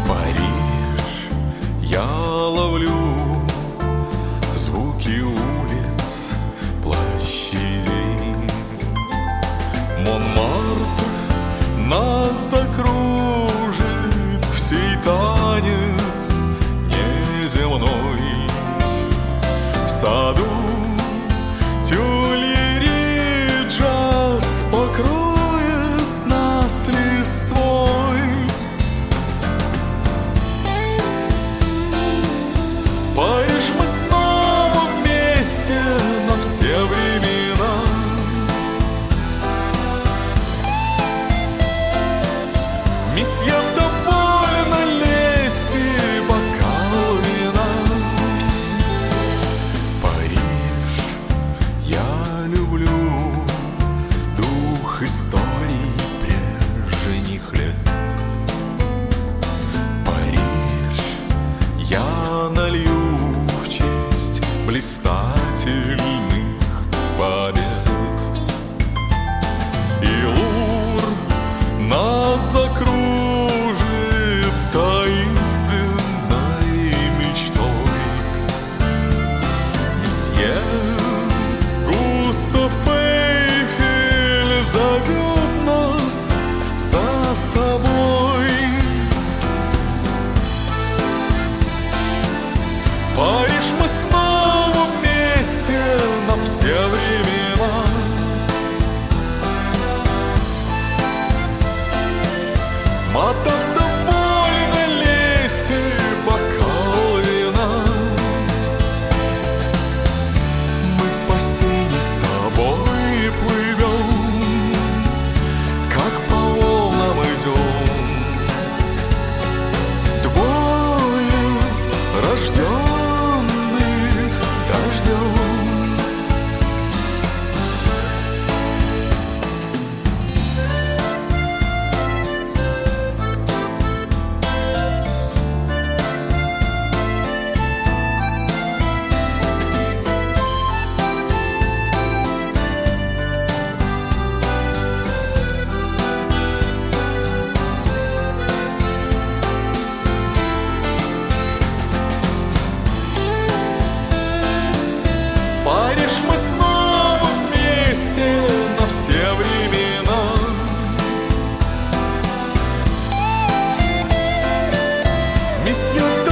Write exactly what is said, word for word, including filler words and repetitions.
Париж, я ловлю звуки улиц, площадей. Монмартр нас окружит, всей танец неземной. В саду тюльри джаз покроет нас листвой. Париж, мы снова вместе на все времена. Месье, довольно лести, бокал вина. Париж, я люблю дух историй прежних лет. Париж, я налью в честь блистательных побед. И Лувр нас окружит таинственной мечтой. Месье, Густав Эйфель зовет нас за собой. Париж, мы снова вместе на все времена. Мадам, довольно лести, бокал вина. Мы по сене с тобой плывем, как по волнам идем. Двое рожденных дождем. Париж, мы снова вместе на все времена. Месье,